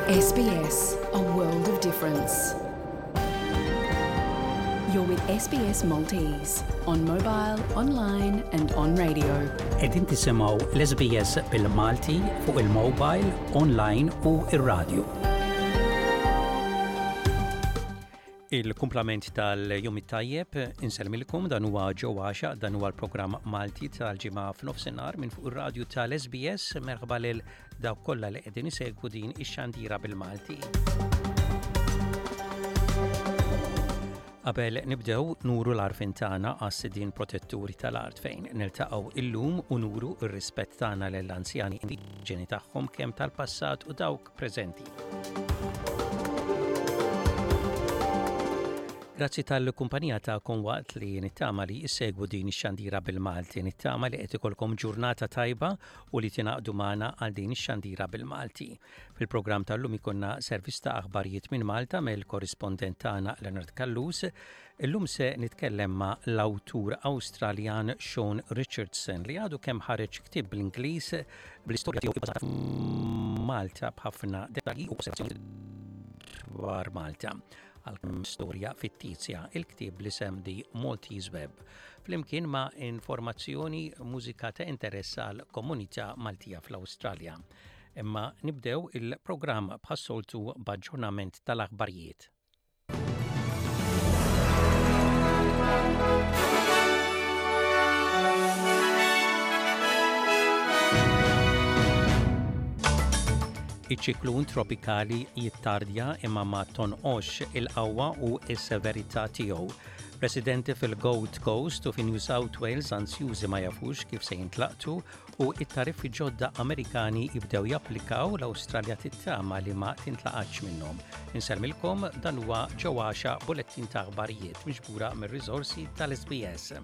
SBS, a world of difference. You're with SBS Maltese on mobile, online and on radio. Qegħdin tisimgħu l-SBS bil-Malti fuq il-mobile, online u ir-radio. Il-kumplament tal-jum it-tajjeb inselmilkom dan huwa ġewwaxa dan huwa l-programm Malti tal-ġimgħa f'nofsinhar minn fuq ir-radju tal-SBS. Merħba lil dawk kollha li qegħdin isegwu din ix-xandira bil-Malti. Qabel nibdew nuru l-arfin tagħna għas-sidien protetturi tal-art fejn niltaqgħu illum u nuru r-rispett tagħna lill-anzjani indiġeni tagħhom kemm tal-passat u dawk preżenti. Grazzi tal-kumpanija ta'kom waqt li nittama li jissegwu din ix-xandira bil-Malti. Nittama li qed ikolkom ġurnata tajba u li tingħaqdu magħna għal din ix-xandira bil-Malti. Fil-programm tal-lum ikunna servizz ta' aħbarijiet minn Malta mill-korrispondent tagħna Leonard Kallus. Illum se nitkellem ma' l-awtur Awstraljan Sean Richardson li għadu kemm ħareġ ktieb bl-Ingliż bl-istorja tiegħu bbażata Malta b'ħafna dettalji u osservazzjoni dwar Malta. Għal storja fittizja il-ktieb li sem di Maltese Web flimkien ma' informazzjoni mużika ta' interess għal komunità Maltija fl-Awstralja. Imma nibdew il-programm bħassoltu b'aġġornament tal-aħbarijiet. Iċ-ċiklun tropikali jittardja imma ma tonqox il-qawwa u s-severità tiegħu. Residenti fil-Gold Coast u fi New South Wales ansjużi ma jafux kif se jintlaqtu u it-tariffi ġodda Amerikani jibdew japplikaw l-Awstralja tittama li ma tintlaqatx minnhom. Inselmilkom dan huwa ġewwaxa bulettin ta' aħbarijiet miġbura mir-riżorsi tal-SBS.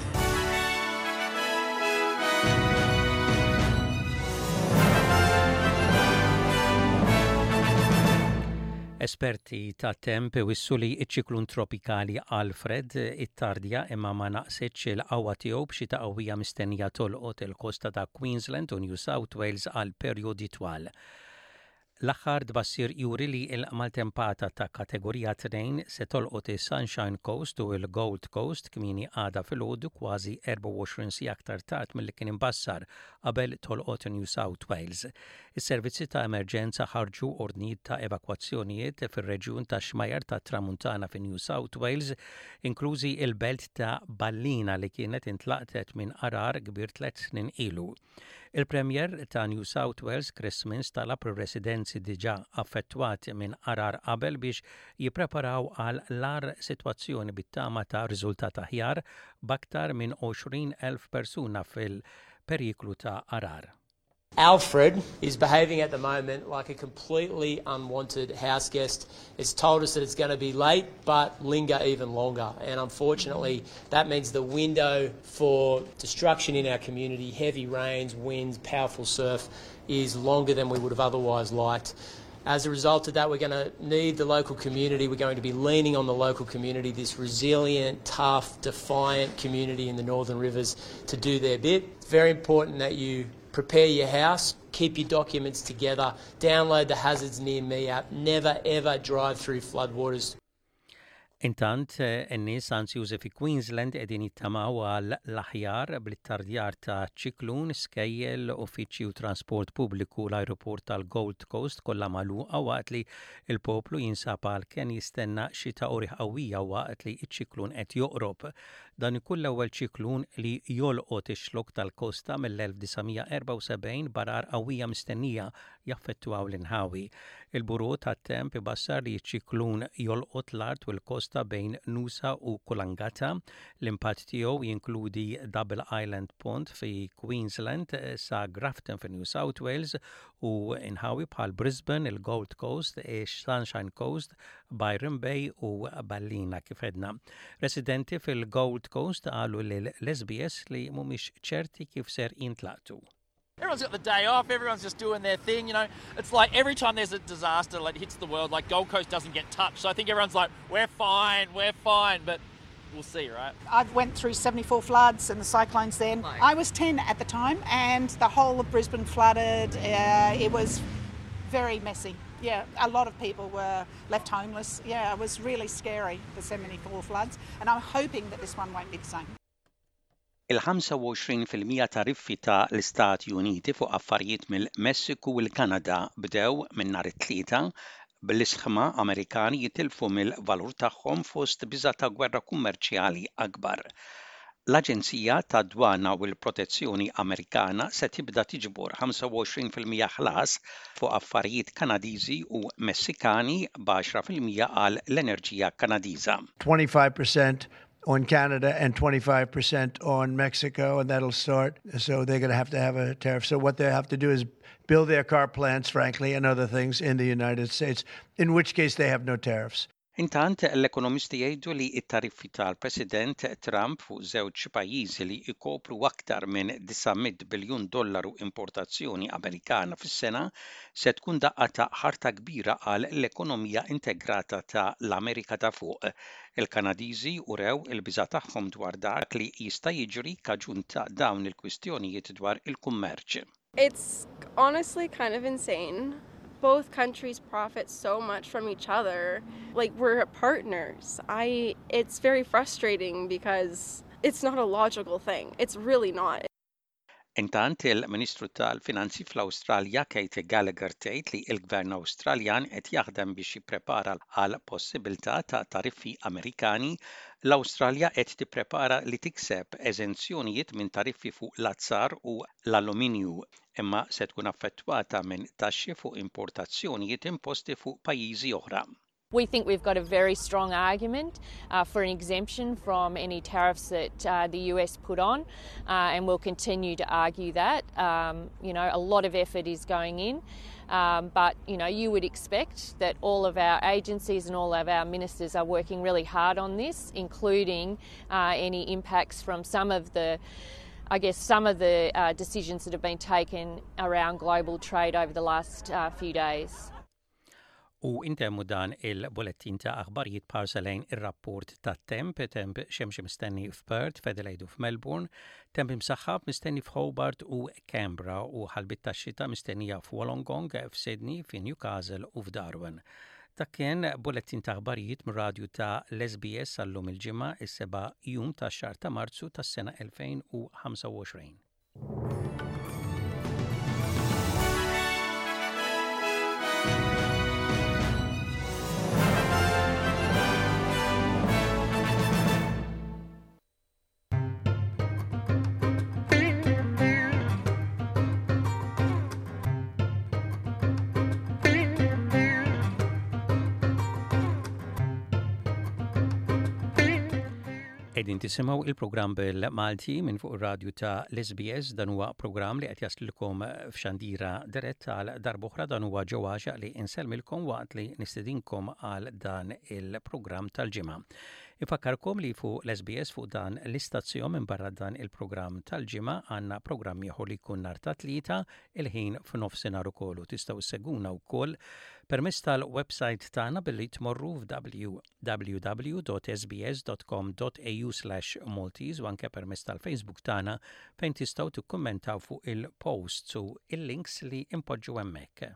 Esperti ta' temp wissu li iċ-ċiklun tropikali Alfred it-tardja imma ma naqsetx il-qawwa tiegħu b'xita qawwija mistennija tolqot il-kosta ta' Queensland u New South Wales għal perjodi twal. L-aħħar tbassir juri li l-maltempata ta' kategorija 2 se tolqot is-Sunshine Coast u l-Gold Coast kmieni għada filgħodu kważi 24 siegħa aktar tard milli kien imbassar qabel tolqot New South Wales. Is-servizzi ta' emerġenza ħarġu ordnijiet ta' evakwazzjonijiet fir-reġjun ta' Xmajar ta' Tramuntana fi New South Wales, inklużi il-belt ta' Ballina li kienet intlaqtet minn arar kbir 3 snin ilu. Il-Premier ta' New South Wales Chris Minns talab ir-residenzi diġà affettwati minn arar qabel biex jippreparaw għal l-ar sitwazzjoni bit-tama ta' riżultat aħjar b'aktar minn 20,000 persuna fil-periklu ta' arar. Alfred is behaving at the moment like a completely unwanted house guest. It's told us that it's going to be late, but linger even longer. And unfortunately, that means the window for destruction in our community, heavy rains, winds, powerful surf, is longer than we would have otherwise liked. As a result of that, we're going to need the local community. We're going to be leaning on the local community, this resilient, tough, defiant community in the Northern Rivers, to do their bit. It's very important that you prepare your house, keep your documents together, download the Hazards Near Me app, never ever drive through floodwaters. Intant, n-nies ansjużi fi Queensland qegħdin jittamaw għal l-aħjar blit-tardjar ta' ċiklun, skejjel, uffiċċji u trasport pubbliku l-ajruport tal-Gold Coast kollha magħluqa waqt li l-poplu jinsab għalkemm jistenna xita qawwija qawwija waqt li ċ-ċiklun qed joqrob. Dan ikun l-ewwel ċiklun li jolqot ix-xlokk tal-kosta mill-1974 barar qawwija mistennija jaffettwaw l-inħawi. Il-Buru tat-Temp ibassar li ċ-ċiklun jolqot l-art u l-kosta bejn Nusa u Kulangata. L-impatt tiegħu jinkludi Double Island Pond fi Queensland sa Grafton fi New South Wales u inħawi bħal Brisbane, il-Gold Coast, Sunshine Coast, Byron Bay u Ballina kif edna. Residenti fil-Gold Coast qalu l-SBS li mhumiex ċerti kif ser jintlaqtu. Everyone's got the day off, everyone's just doing their thing, you know. It's like every time there's a disaster like hits the world, like Gold Coast doesn't get touched. So I think everyone's like, we're fine, but we'll see, right? I went through 74 floods and the cyclones then. I was 10 at the time and the whole of Brisbane flooded. It was Very messy. Yeah, a lot of people were left homeless. Yeah, it was really scary, the 74 floods, and I'm hoping that this one won't be the same. Il-25% tariffi ta' l-Istati Uniti fuq affarijiet mill-Messiku u l-Kanada bdew minn nhar it-Tlieta bl-isħma Amerikani jitilfu mill-valur tagħhom fost biża' ta' gwerra kummerċjali akbar. L-Aġenzija tad-Dwana u l-Protezzjoni Amerikana se tibda tiġbor 25% ħlas fuq affarijiet Kanadiżi u Messikani b'10% għal l-enerġija Kanadiża. 25% on Canada and 25% on Mexico, and that'll start. So they're going to have a tariff. So what they have to do is build their car plants, frankly, and other things in the United States, in which case they have no tariffs. Intant l-ekonomisti jgħidu li t-tariffi tal-President Trump fuq żewġ pajjiżi li jkopru aktar minn $900 biljun importazzjoni Amerikana fis-sena se tkun daqqa ta' ħarta kbira għal l-ekonomija integrata ta' l-Amerika ta' fuq. Il-Kanadiżi urew il-biża' tagħhom dwar dak li jista' jiġri kaġun ta' dawn il-kwistjonijiet dwar il-kummerċ. It's honestly kind of insane. Both countries profit so much from each other. Like, we're partners. It's very frustrating because it's not a logical thing. It's really not. Intant il-Ministru tal-Finanzi fl-Awstralja Kate Gallagher tgħid li l-Gvern Awstraljan qed jaħdem biex jipprepara għal possibilità ta' tariffi Amerikani. L-Awstralja qed tipprepara li tikseb eżenzjonijiet minn tariffi fuq l-azzar u l-alluminju, imma se tkun affettwata minn taxxi fuq importazzjonijiet imposti fuq pajjiżi oħra. We think we've got a very strong argument for an exemption from any tariffs that the US put on, and we'll continue to argue that. A lot of effort is going in, but you would expect that all of our agencies and all of our ministers are working really hard on this, including any impacts from some of the decisions that have been taken around global trade over the last few days. U intemmu dan il-bulletin ta' aħbarijiet parsalejn ir-rapport ta' temp xemx mistenni f'Perth, Fedeledu f'Melbourne, temp imsaħħab mistenni f'Hobart u Canberra u ħalbit ta' xita mistennija f'Wollongong, f'Sydney, f'Newcastle u f'Darwin. Dak kien bulletin ta' aħbarijiet mir-radju ta' l-SBS għallum il-ġimgħa is-7 jum ta' xahar ta' Marzu tas-sena 2025. Edin tisimaw il-program bil-Malti minn fuq ir-radju ta' l-SBS. Dan huwa program li qed jaslilkom f'xandira dirett għal darb'oħra. Dan huwa ġewwaxa li insellmilkom waqt li nistedinkom għal dan il-program tal-ġimgħa. Ifakkarkom li fuq l-SBS fuq dan l-istazzjon minn barra dan il-program tal-ġimgħa għandna programm ieħor li jkun nhar ta' tlieta il-ħin f'nofsinhar ukoll u tistgħu isseguna wkoll permezz tal-website tagħna billi tmorru www.sbs.com.au/Maltese u anke permezz tal-Facebook tagħna fejn tistgħu tikkummentaw fuq il-posts u il-links li impoġġu hemmhekk.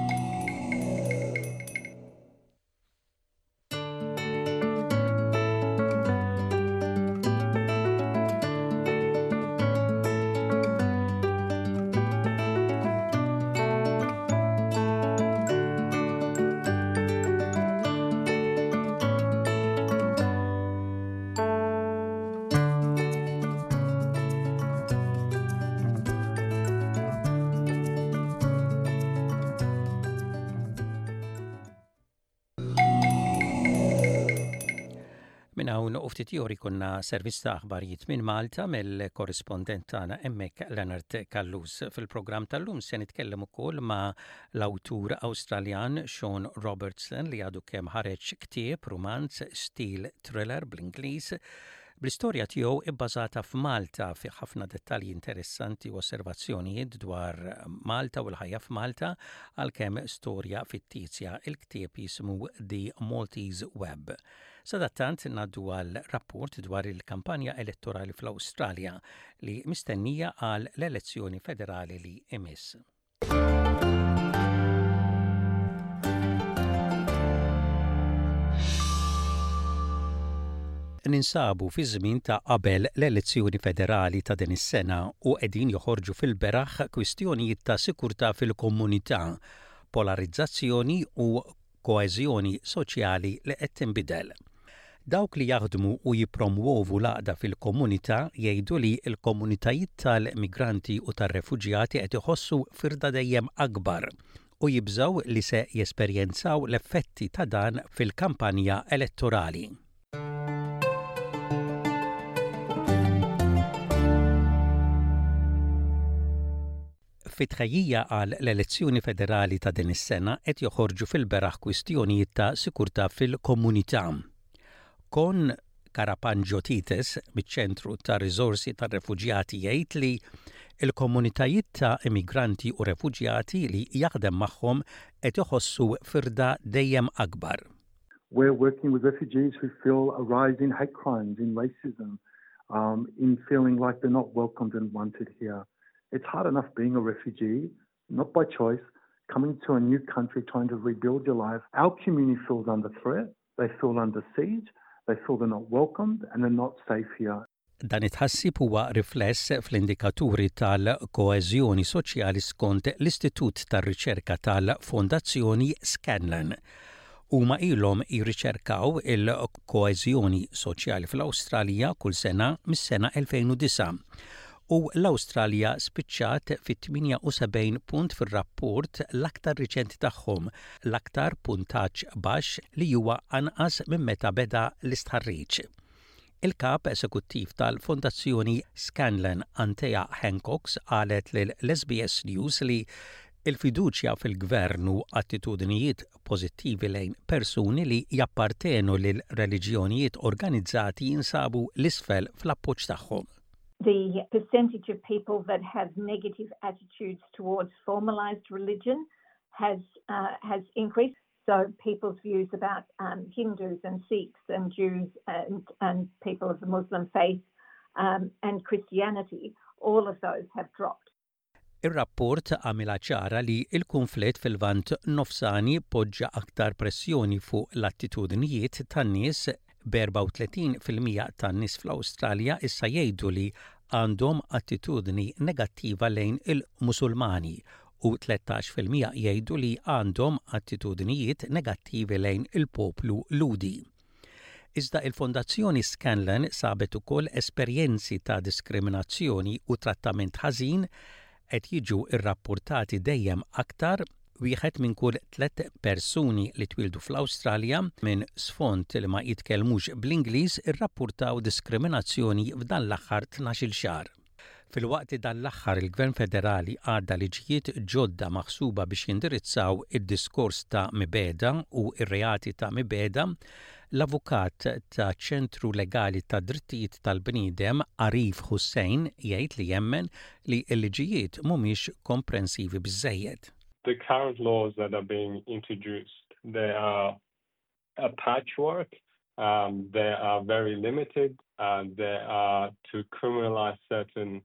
Hawn u ftit juri kunna servizz ta' aħbarijiet minn Malta mill-korrispondent tagħna hemmhekk Leonard Kallus. Fil-programm tal-lum se nitkellem ukoll ma' l-awtur Awstraljan Sean Robertson li għadu kemm ħareġ ktieb romanz stil thriller bl-Ingliż bl-istorja tiegħu ibbażata f'Malta fi ħafna dettalji interessanti u osservazzjonijiet dwar Malta u l-ħajja f'Malta għalkemm storja fittizja. Il-ktieb jismu The Maltese Web. Sadattant naddu għal rapport dwar il-kampanja elettorali fl-Awstralja li mistennija għal l-elezzjoni federali li imiss. ninsabu fi żmien ta' qabel l-elezzjoni federali ta' din is-sena u qegħdin joħorġu fil-beraħ kwistjonijiet ta' sikurtà fil-komunità, polarizzazzjoni u koeżjoni soċjali li qed tinbidel. Dawk li jaħdmu u jippromuovu l-għaqda fil-komunità jgħidu li l-komunitajiet tal-migranti u tar-refuġjati qed iħossu firda dejjem akbar u jibżgħu li se jesperjenzaw l-effetti ta' dan fil-kampanja elettorali. Fit-tħejjija għal l-elezzjoni federali ta' din is-sena qed joħorġu fil-beraħ kwistjonijiet ta' sikurtà fil-komunità. Kon Karapanġotites miċ-ċentru ta' riżorsi tar-refuġjati jgħid li l-komunitajiet ta' immigranti u refuġjati li jaħdem magħhom qed iħossu firda dejjem akbar. We're working with refugees who feel a rise in hate crimes, in racism, in feeling like they're not welcomed and wanted here. It's hard enough being a refugee, not by choice, coming to a new country, trying to rebuild your life. Our community feels under threat, they feel under siege, they feel they're not welcomed and they're not safe here. Dan it-ħassib huwa rifless fl-indikaturi tal-koeżjoni soċjali skont l-Istitut tar-Riċerka tal-Fondazzjoni Scanlon. Huma ilhom jirriċerkaw il-koeżjoni soċjali fl-Awstralja kull sena mis-sena 2009. U l-Awstralja spiċċat fit-78 punt fir-rapport l-aktar riċenti tagħhom, l-aktar puntaġġ baxx li huwa anqas minn meta beda l-istħarriġ. Il-kap eżekuttiv tal-Fondazzjoni Scanlon Antea Hancock qalet lill-SBS News li il-fiduċja fil-gvern u attitudnijiet pożittivi lejn persuni li jappartenu lil reliġjonijiet organizzati jinsabu l-isfel fl-appoġġ tagħhom. The percentage of people that have negative attitudes towards formalised religion has increased. So people's views about Hindus and Sikhs and Jews and people of the Muslim faith and Christianity, all of those have dropped. Ir-rapport għamilha ċara li l-kunflitt fil-Lvant Nofsani poġġa aktar pressjoni fuq l-attitudnijiet tan-nies b'34% tan-nies fl-Awstralja issa jgħidu li għandhom attitudni negattiva lejn il-Musulmani u 13% jgħidu li għandhom attitudnijiet negattivi lejn il-poplu Ludi. Iżda il-Fondazzjoni Scanlon sabet ukoll esperjenzi ta' diskriminazzjoni u trattament ħażin qed jiġu rrappurtati dejjem aktar. Wieħed minn kull 3 persuni li twildu fl-Awstralja minn sfond li ma jitkellmux bl-Ingliż irrappurtaw diskriminazzjoni f'dan l-aħħar 12 xahar. Fil-waqt dan l-aħħar il-Gvern Federali għadda liġijiet ġodda maħsuba biex jindirizzaw id-diskors ta' mibeda u ir-reati ta' mibeda, l-avukat ta' ċentru legali ta' drittijiet tal-bniedem Arif Hussein jgħid li jemmen li l-liġijiet mhumiex komprensivi biżżejjed. The current laws that are being introduced, they are a patchwork, they are very limited, they are to criminalize certain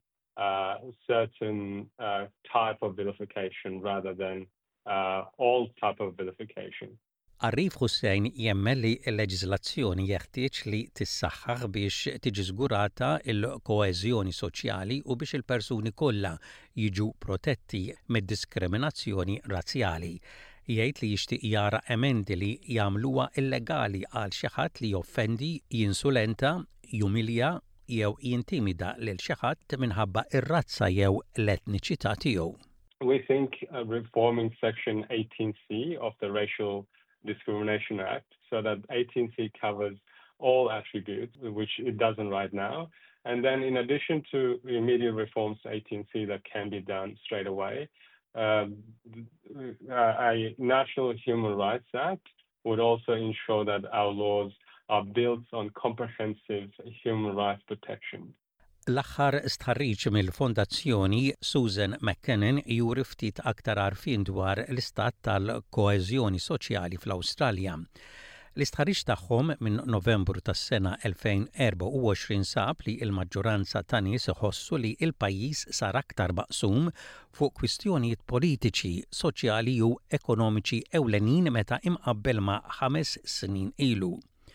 type of vilification rather than all type of vilification. Arif Hussein jemmel li l-leġiżlazzjoni jeħtieġ li tissaħħaħ biex tiġi żgurata l-koeżjoni soċjali u biex il-persuni kollha jiġu protetti mid-diskriminazzjoni razzjali. Jgħid li jixtieq jara emendi li jagħmluha illegali għal xi ħadd li joffendi, jinsulenta, jumilja jew jintimida lil xi ħadd minħabba ir-razza jew l-etniċità tiegħu. We think reforming Section 18C of the Racial Discrimination Act so that 18C covers all attributes, which it doesn't right now. And then in addition to immediate reforms to 18C that can be done straight away, a National Human Rights Act would also ensure that our laws are built on comprehensive human rights protection. L-aħħar stħarriġ mill-Fondazzjoni Susan McKinnon juri ftit aktar għarfien dwar l-istat tal-koeżjoni soċjali fl-Awstralja. L-istħarriġ tagħhom minn Novembru tas-sena 2024 sab li l-maġġoranza ta' nies iħossu li l-pajjiż sar aktar maqsum fuq kwistjonijiet politiċi, soċjali u ekonomiċi ewlenin meta imqabbel ma' 5 snin ilu.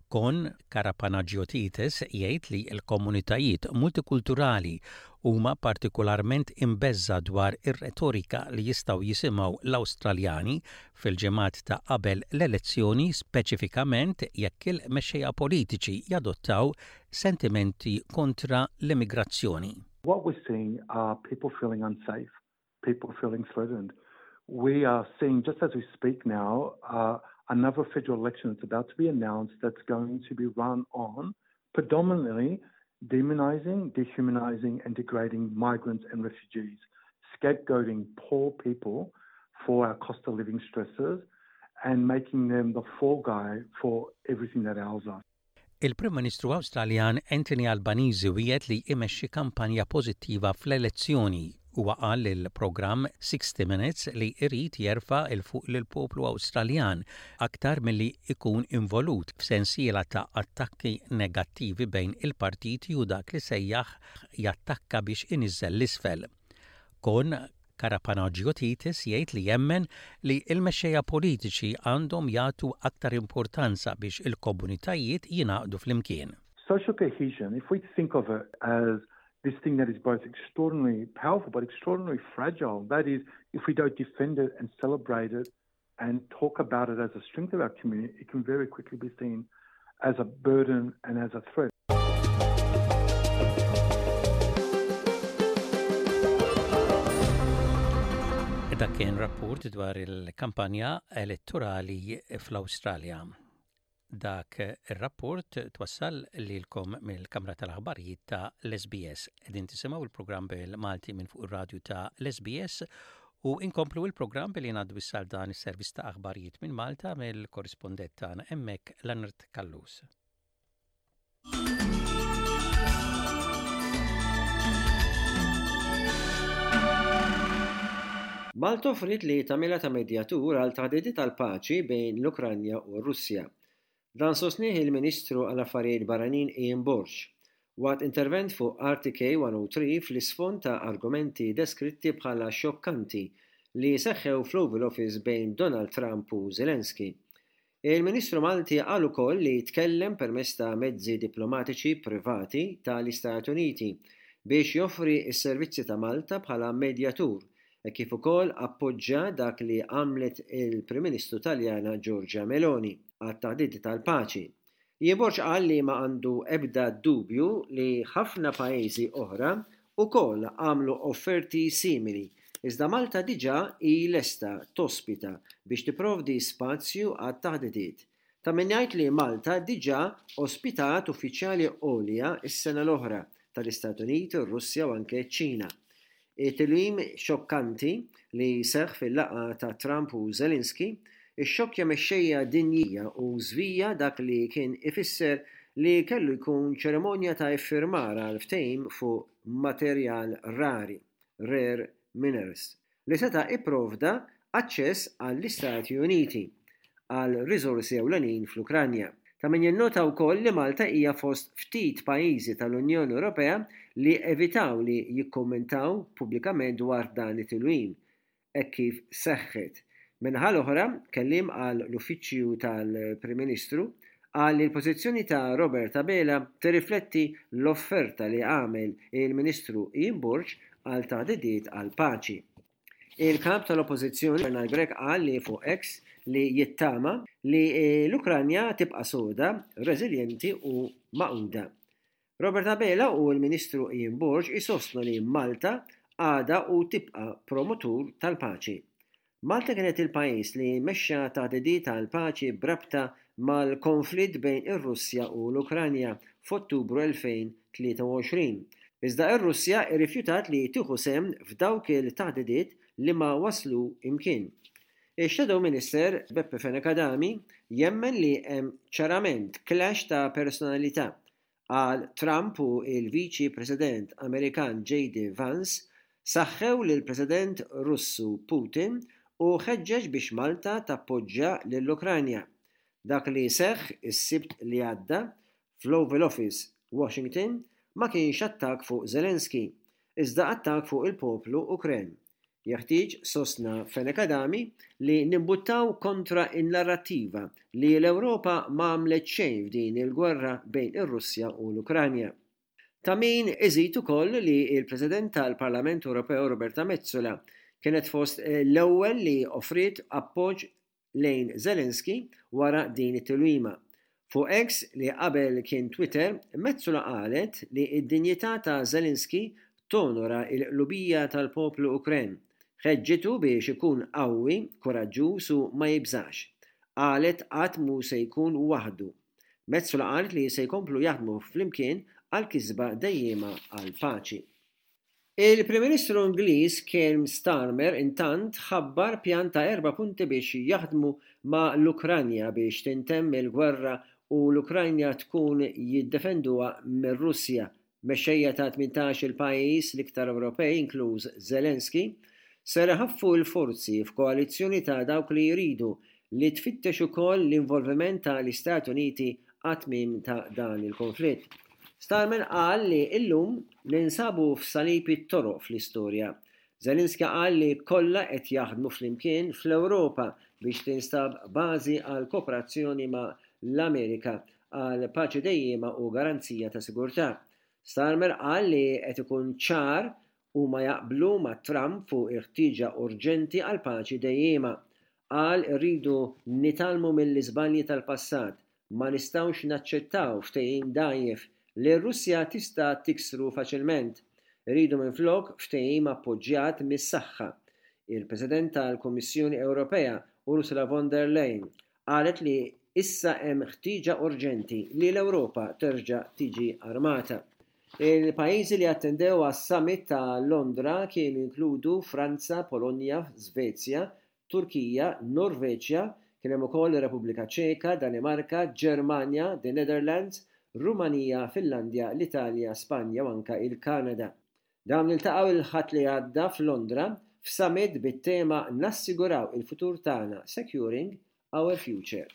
Kon Karapanagiotitis jgħid li l-komunitajiet multikulturali huma partikolarment imbeżza dwar ir-retorika li jistgħu jisimgħu l-Awstraljani fil-ġimgħat ta' qabel l-elezzjoni, speċifikament jekk il-mexxejja politiċi jadottaw sentimenti kontra l-immigrazzjoni. What we're seeing are people feeling unsafe, people feeling threatened. We are seeing, just as we speak now, another federal election that's about to be announced that's going to be run on predominantly demonizing, dehumanizing and degrading migrants and refugees, scapegoating poor people for our cost of living stresses and making them the fall guy for everything that ails us. Il-Prim Ministru Awstraljan Anthony Albanese wiegħed li jmexxi kampanja pożittiva fl-elezzjoni huwa qal il-programm 60 Minutes li jrid jerfa' il fuq lill-poplu Awstraljan aktar milli ikun involut f'sensiela ta' attakki negattivi bejn il-partiti u dak li sejjaħ jattakka biex iniżżel l-isfel. Kon Karapanagiotitis jgħid li jemmen li l-mexxejja politiċi għandhom jagħtu aktar importanza biex il-komunitajiet jingħaqdu flimkien. Social cohesion, if we think of it as this thing that is both extraordinarily powerful but extraordinarily fragile, that is, if we don't defend it and celebrate it and talk about it as a strength of our community, it can very quickly be seen as a burden and as a threat. Dak kien rapport dwar il-kampanja elettorali fl-Awstralja. Dak ir-rapport twassal lilkom mill-Kamra tal-Aħbarijiet ta' l-SBS. Qegħdin tisimgħu il-programm bil-Malti minn fuq ir-radju ta' l-SBS u inkomplu il-programm billi ngħaddu issal dan is-servizz ta' aħbarijiet minn Malta mill-korrispondent tagħna hemmhekk Leonard Kallus. Malta offrit li tagħmilha ta' medjatur għal taħdidiet tal-paċi bejn l-Ukranja u r-Russja. Dan sostnieħ il-Ministru għall-Affarijiet Barranin Ian Borch waqt intervent fuq RTK 103 fl-isfond ta' argumenti deskritti bħala xokkanti li seħħew fl-Oval Office bejn Donald Trump u Zelensky. Il-Ministru Malti qal ukoll li tkellem permezz ta' mezzi diplomatiċi privati tal-Istati Uniti biex joffri s-servizzi ta' Malta bħala medjatur kif ukoll appoġġja dak li għamlet il-Prim Ministru Taljana Giorgia Meloni għat-taħdiet tal-paċi. Borch qal li ma għandu ebda dubju li ħafna pajjiżi oħra ukoll għamlu offerti simili, iżda Malta diġà hi lesta tospita biex tipprovdi spazju għat-taħdiet. Ta' min jgħid li Malta diġà ospitat uffiċjali għolja s-sena l-oħra tal-Istati Uniti, r-Russja u anke ċ-Ċina. Tilwim xokkanti li seħħ fil-laqgħa ta' Trump u Zelensky ixxokkja mexxejja dinjija u żvija dak li kien ifisser li kellu jkun ċerimonja ta' iffirmar għal ftehim fuq materjal rari, rare minerals, li seta' ipprovda aċċess għall-Istati Uniti għal riżorsi ewlenin fl-Ukranja. Ta' min jinnota wkoll li Malta hija fost ftit pajjiżi tal-Unjoni Ewropea li evitaw li jikkommentaw pubblikament dwar dan it-tilwim, hekk kif seħħet. Minħa l-oħra kellim għal l-uffiċċju tal-Prim Ministru għal il-pożizzjoni ta' Robert Abela tirrifletti l-offerta li għamel il-Ministru Ian Borch għal taħdidiet għal paċi. Il-kap tal-Oppożizzjoni Bernard Grech qal li fuq X li jittama li l-Ukranja tibqa' soda, reżiljenti u maquda. Robert Abela u l-Ministru Ian Borch isostnu li Malta għada u tibqa' promotur tal-paċi. Malta kienet il-pajjiż li mexxa taħdidiet tal-paċi brabta mal-konflitt bejn ir-Russja u l-Ukranja f'Ottubru 2023. Iżda ir-Russja irrifjutat li tieħu sehem f'dawk il-taħdidiet li ma waslu imkien. Ix-Shadow Minister Beppe Fenekadami jemmen li hemm ċarament clash ta' personalità għal Trump u il-Viċi President Amerikan J.D. Vance saħħew lil President Russu Putin u ħeġġeġ biex Malta tappoġġja lill-Ukranja. Dak li seħħ is-Sibt li għadda fl-Oval Office Washington ma kienx attak fuq Zelensky, iżda attak fuq il-poplu Ukren. Jeħtieġ sostna Fenekadami li nimbuttaw kontra in-narrattiva li l-Ewropa ma għamlet xejn f'din il-gwerra bejn ir-Russja u l-Ukranja. Ta' min iżid ukoll li il-President tal-Parlament Ewropew Roberta Metsola kienet fost l-ewwel li offrit appoġġ lejn Zelensky wara din it-tilwima. Fuq X li qabel kien Twitter, Metsola qalet li d-dinjità ta' Zelensky tonora il-qlubija tal-poplu Ukren. Ħeġġitu biex ikun qawwi, koraġġuż u ma jibżax. Qalet qatt mhu se jkun waħdu. Metsola qalet li se jkomplu jaħdmu flimkien għal kisba dejjema għal paċi. Il-Prim Ministru Ingliż Keir Starmer intant ħabbar pjan ta' 4 punti biex jaħdmu ma' l-Ukranja biex tintemm il-gwerra u l-Ukranja tkun jiddefenduha mir-Russja. Mexxejja ta' 18 il-pajjiż l-iktar Ewropej inkluż Zelensky ser ħaffu l-forzi f'koalizzjoni ta' dawk li jridu li tfittex ukoll l-involviment tal-Istati Uniti għat-tmiem ta' dan il-konflitt. Starmer qal li illum ninsabu f'salib it-toroq fl-istorja. Zelensky qal li kollha qed jaħdmu flimkien fl-Ewropa biex tinstab bażi għal kooperazzjoni ma' l-Amerika għal paċi dejjema u garanzija ta' sigurtà. Starmer qal li qed ikun ċar u ma jaqblu ma' Trump fuq il-ħtieġa urġenti għal paċi dejjema. Qal rridu nitalmu mill-iżbalji tal-passat, ma nistgħux naċċettaw ftehim dajjef li r-Russja tista' tiksru faċilment. Rridu minflok ftehim appoġġjat mis-saħħa. Il-President tal-Kummissjoni Ewropea Ursula von der Leyen qalet li issa hemm ħtieġa urġenti li l-Ewropa terġa' tiġi armata. Il-pajjiżi li attendew għas-summit ta' Londra kienu inkludu Franza, Polonja, Svezja, Turkija, Norveġja, kien hemm ukoll Repubblika Ċeka, Danimarka, Ġermanja, the Netherlands, Rumanija, Finlandja, l-Italja, Spanja u anke il-Kanada. Dawn iltaqgħu il-ħadd li għadda f'Londra f'summit bit-tema Nassiguraw il-futur tagħna, Securing Our Future.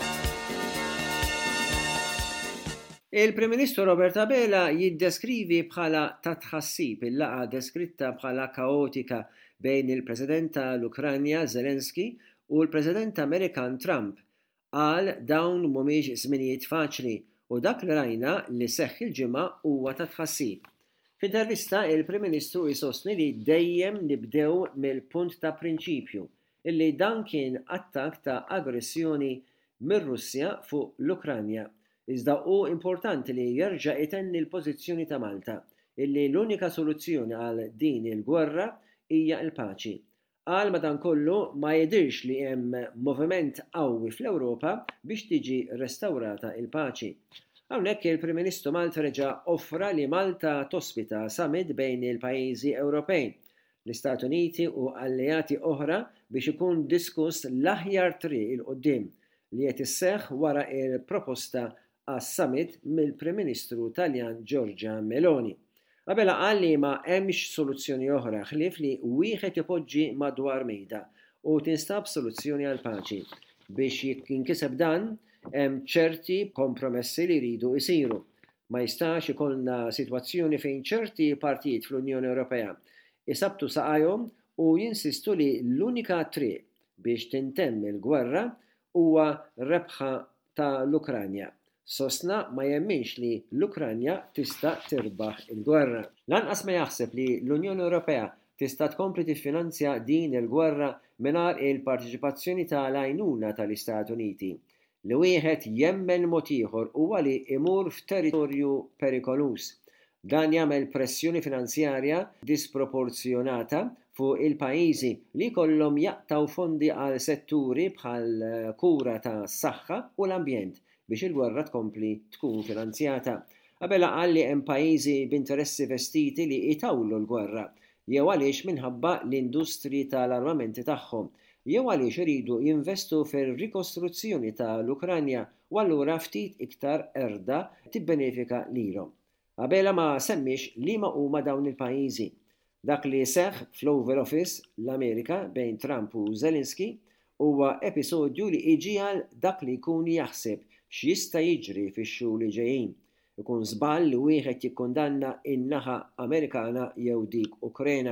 Il-Prim Ministru Robert Abela jiddeskrivi bħala ta' tħassib il-laqa deskritta bħala kaotika bejn il-President tal-Ukranja Zelensky u l-President Amerikan Trump. Qal dawn mhumiex żminijiet faċli u dak li rajna li seħħ il-ġimgħa huwa ta' tħassib. F'intervista il-Prim Ministru jsostni li dejjem nibdew mill-punt ta' prinċipju illi dan kien attakk ta' aggressjoni mir-Russja fuq l-Ukranja. Iżda hu importanti li jerġa' itenni l-pożizzjoni ta' Malta illi l-unika soluzzjoni għal din il-gwerra hija l-paċi. Qal madankollu ma jidirx li hemm moviment qawwi fl-Ewropa biex tiġi restawrata il-paċi. Hawnhekk il-Prim Ministru Malta reġa' offra li Malta tospita summit bejn il-pajjiżi Ewropej, l-Istati Uniti u alleati oħra biex ikun diskuss l-aħjar triq il-qudiem li qed isseħħ wara il-proposta għas-summit mill-Prim Ministru Taljan Giorgia Meloni. Abela qal li ma hemmx soluzzjoni oħra ħlief li wieħed ipoġġi madwar mejda u tinstab soluzzjoni għal paċi. Biex jinkiseb dan hemm ċerti kompromessi li jridu jsiru. Ma jistax ikollna sitwazzjoni fejn ċerti partijiet fl-Unjoni Ewropea isabtu saqajhom u jinsistu li l-unika triq biex tintemm il-gwerra huwa rebħa tal-Ukranja. Sostna ma jemminx li l-Ukranja tista' tirbaħ il-gwerra. Lanqas ma jaħseb li l-Unjoni Ewropea tista' tkompli tiffinanzja din il-gwerra mingħajr il-parteċipazzjoni tal-għajnuna tal-Istati Uniti. Li wieħed jemmen mod ieħor huwa li imur f'territorju perikolus. Dan jagħmel pressjoni finanzjarja disproporzjonata fuq il-pajjiżi li jkollhom jaqtaw fondi għal setturi bħal kura tas-saħħa u l-ambjent biex il-gwerra tkompli tkun finanzjata. Abela qal li hemm pajjiżi b'interessi vestiti li jtawlu l-gwerra, jew għaliex minħabba l-industri tal-armamenti tagħhom, jew għaliex iridu jinvestu fir-rikostruzzjoni tal-Ukranja u allura ftit iktar erda tibbenefika lilhom. Abela ma semmix li ma huma dawn il-pajjiżi. Dak li seħħ fl-Oval Office l-Amerika bejn Trump u Zelensky huwa episodju li iġiegħal dak li jkun jaħseb x'jista' jiġri fix-xhur li ġejjin. Ikun żball li wieħed jikkundanna in-naħa Amerikana jew dik Ukrena.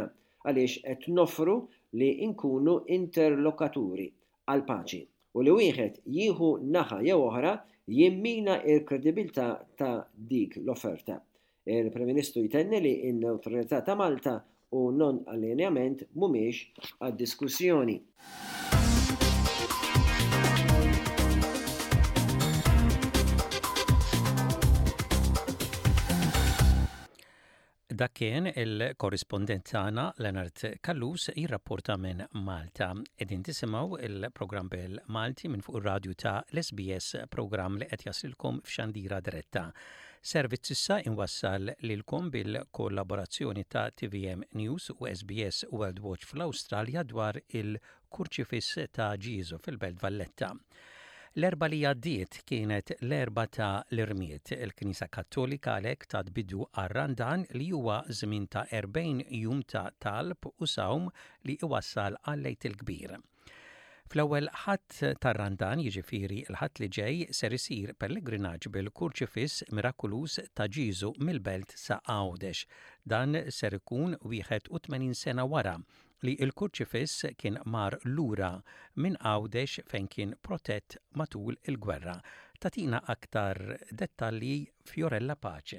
għaliex qed noffru li nkunu interlokaturi għal paċi u li wieħed jieħu naħa jew oħra jimmina l-kredibilità ta' dik l-offerta. Il-Prim Ministru jtenni li n-neutralità ta' Malta u non-allineament mhumiex għad-diskussjoni. Dak kien il-korrispondent tagħna Leonard Kallus jirrapporta minn Malta. Qegħdin tisimgħu il-programm bil-Malti minn fuq ir-radju ta' l-SBS, programm li qed jaslilkom f'xandira diretta. Servizz issa inwassal lilkom bil-kollaborazzjoni ta' TVM News u SBS World Watch fl-Awstralja dwar il-kurċifis ta' Ġiesu fil-Belt Valletta. L-erba li għaddiet kienet l-erba ta' l-Irmiet. Il-Knisja Kattolika għalhekk ta' bidu għar-Randan li huwa żmien ta' 40 jum ta' talb u sawm li iwassal għal-Lejt il-Kbir. Fl-ewwel ħadd tar-Randan, jiġifieri l-ħadd li ġej, ser isir pellegrinaġġ bil-kurċifiss mirakulus ta' Ġiesu mill-Belt sa' Għawdex. Dan ser ikun 81 sena wara li il-kurċifiss kien mar lura minn Għawdex fejn kien protett matul il-gwerra. Tatina aktar dettalji Fiorella Pace.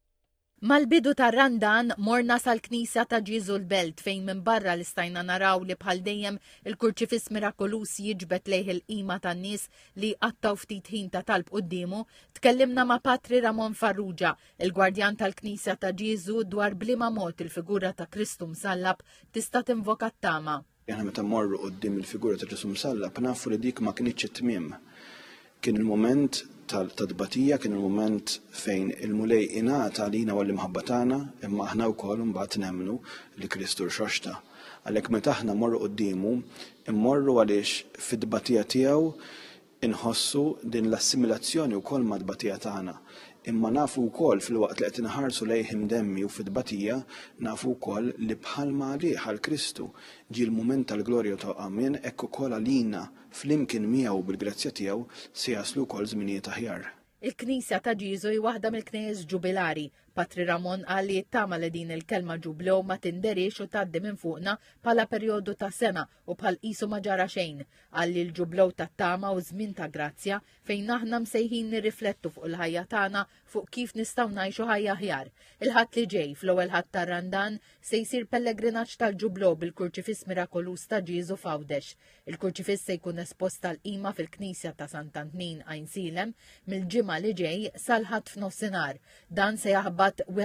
Mal-bidu tar-Randan morna sal-Knisja ta' Ġiesu l-Belt fejn minn barra li stajna naraw li bħal dejjem il-kurċifiss mirakolus jiġbed lejh il-qima tan-nies li qattaw ftit ħin ta' talb qudiemu, tkellimna ma' Patri Ramon Farrugia, il-gwardjan tal-Knisja ta' Ġiesu dwar bliema mod il-figura ta' Kristu msallab tista' tinvoka t-tama. Aħna meta mmorru quddiem il-figura ta' Ġiesu msallab nafu li dik ma kienitx it-tmiem. Kien il-moment tal-tadbatija, kien il-moment fejn il-mulej ingħata għalina u għall-imħabba tagħna, imma aħna wkoll mbagħad nemmnu li Kristu rxoxta. Għalhekk meta aħna mmorru qudiemu, immorru għaliex fid-tbatija tiegħu inħossu din l-assimilazzjoni wkoll mad-tbatija tagħna. Imma nafu wkoll fil-waqt li qed inħarsu lejhim demmi u fid-tbatija, nafu wkoll li bħalma għalih għal Kristu ġie l-mument tal-glorja ta' Amen, hekk ukoll għalina flimkien miegħu bil-grazzja tiegħu se jaslu wkoll żminijiet aħjar. Il-Knisja ta' Ġiesu hi waħda mill-knejjes ġubilari. Patri Ramon qal li jittama li din il-kelma ġublew ma tinderix u tgħaddi minn fuqna bħala perjodu ta' sena u bħal qisu ma ġara xejn. Qal li l-ġublew tat-tama u żmien ta' grazzja fejn aħna msejħin nirriflettu fuq il-ħajja tagħna fuq kif nistgħu ngħixu ħajja aħjar. Il-ħadd li ġej fl-ewwel ħadd tar-Randan se jsir pellegrinaġġ tal-ġublew bil-kurċifiss mirakolus ta' Ġiesu f'Għawdex. Il-kurċifiss se jkun espost tal-qima fil-Knisja ta' Sant'Antnin Għajn Silem mill-ġimgħa li ġej sal-ħadd f'nofsinhar. Dan se jaħbad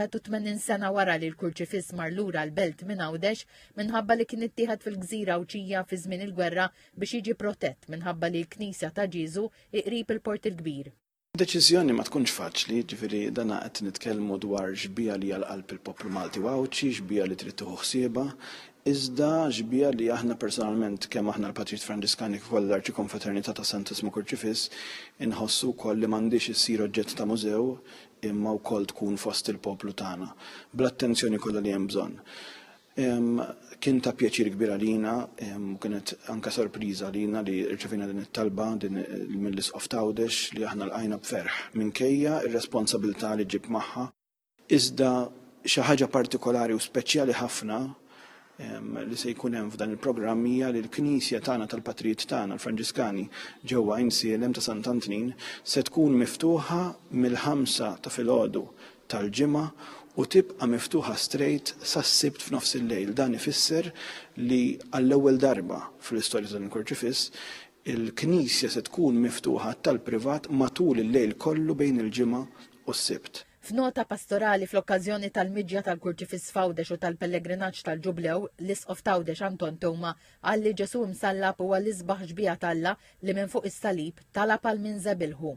81 sena wara li l-kurċifiss mar lura l-Belt minn Għawdex minħabba li kien ittieħed fil-Gżira Uċija fi żmien il-gwerra biex jiġi protett minħabba li l-Knisja ta' Ġiesu iqrib il-Port il-Kbir. Deċiżjoni ma tkunx faċli, ġifieri dan qed nitkellmu dwar xbija li għall-qalb il-poplu Malti Wawċi, xbija li trid tieħu ħsiebha, iżda xbija li aħna personalment kemm aħna l-Patrijiet Franġiskani kif ukoll l-Arċikonfraternità ta' Santissimo Kurċifiss inħossu wkoll li m'għandix issir oġġett ta' mużew imma wkoll tkun fost il-poplu tagħna bl-attenzjoni kollha li hemm bżonn. Kien ta' pjaċir kbir għalina, kienet anke sorpriża għalina li rċevina din it-talba mill-Isqof ta' Għawdex li aħna lqajna b'ferħ minkejja ir-responsabilità li ġib magħha. Iżda xi ħaġa partikolari u speċjali ħafna li se jkun hemm f'dan il-programm hija li l-Knisja tagħna tal-Patrijiet tagħna l-Franġiskani ġewwa Għajn Silem ta' Sant'Antnin se tkun miftuħa mill-5 ta' filgħodu tal-ġimgħa u tibqa' miftuħa straight sas-Sibt f'nofs il-lejl. Dan ifisser li għall-ewwel darba fl-istorja tal-Kurċifiss il-Knisja se tkun miftuħa tal-privat matul il-lejl kollu bejn il-ġimgħa u s-Sibt. F'nota pastorali fl-okkażjoni tal-miġja tal-kurċifiss f'Għawdex u tal-pellegrinaġġ tal-Ġublew, l-Isqof ta' Għawdex Anton Toma qal li Ġesu msallab huwa l-isbaħ ġbija talla li minn fuq is-salib talab għal min żebilħu.